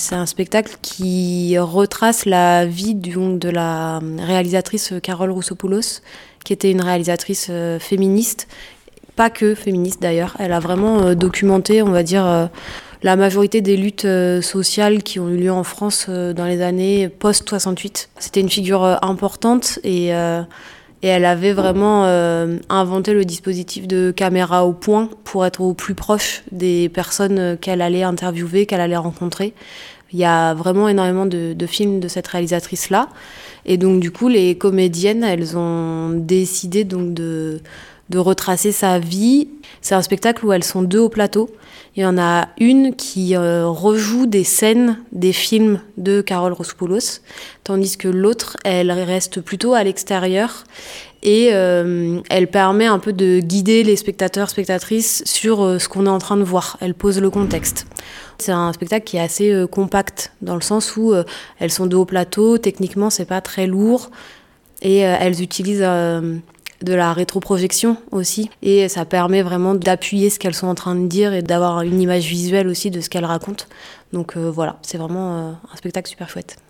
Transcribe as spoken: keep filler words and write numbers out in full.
C'est un spectacle qui retrace la vie donc, de la réalisatrice Carole Roussopoulos, qui était une réalisatrice euh, féministe, pas que féministe d'ailleurs. Elle a vraiment euh, documenté, on va dire, euh, la majorité des luttes euh, sociales qui ont eu lieu en France euh, dans les années post-soixante-huit. C'était une figure euh, importante et, euh, et elle avait vraiment euh, inventé le dispositif de caméra au point pour être au plus proche des personnes qu'elle allait interviewer, qu'elle allait rencontrer. Il y a vraiment énormément de, de films de cette réalisatrice-là. Et donc, du coup, les comédiennes, elles ont décidé donc de, de retracer sa vie. C'est un spectacle où elles sont deux au plateau. Il y en a une qui euh, rejoue des scènes des films de Carole Roussopoulos, tandis que l'autre, elle reste plutôt à l'extérieur. Et euh, elle permet un peu de guider les spectateurs, spectatrices sur euh, ce qu'on est en train de voir. Elle pose le contexte. C'est un spectacle qui est assez euh, compact, dans le sens où euh, elles sont deux au plateau, techniquement c'est pas très lourd, et euh, elles utilisent euh, de la rétroprojection aussi, et ça permet vraiment d'appuyer ce qu'elles sont en train de dire et d'avoir une image visuelle aussi de ce qu'elles racontent. Donc euh, voilà, c'est vraiment euh, un spectacle super chouette.